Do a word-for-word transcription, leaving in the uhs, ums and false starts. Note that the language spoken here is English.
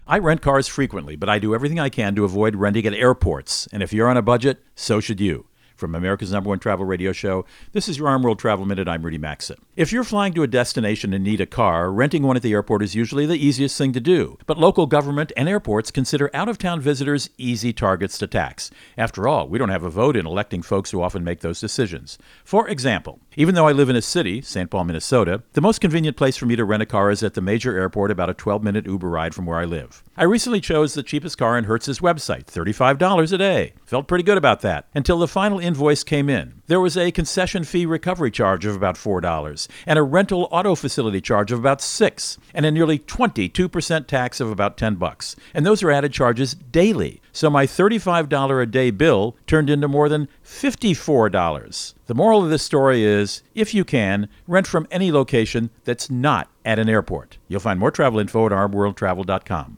I rent cars frequently, but I do everything I can to avoid renting at airports. And if you're on a budget, so should you. From America's number one travel radio show, this is your Arm World Travel Minute. I'm Rudy Maxon. If you're flying to a destination and need a car, renting one at the airport is usually the easiest thing to do. But local government and airports consider out-of-town visitors easy targets to tax. After all, we don't have a vote in electing folks who often make those decisions. For example, even though I live in a city, Saint Paul, Minnesota, the most convenient place for me to rent a car is at the major airport about a twelve-minute Uber ride from where I live. I recently chose the cheapest car on Hertz's website, thirty-five dollars a day. Felt pretty good about that, until the final invoice came in. There was a concession fee recovery charge of about four dollars, and a rental auto facility charge of about six dollars, and a nearly twenty-two percent tax of about ten bucks. And those are added charges daily. So my thirty-five dollars a day bill turned into more than fifty-four dollars. The moral of this story is, if you can, rent from any location that's not at an airport. You'll find more travel info at arm world travel dot com.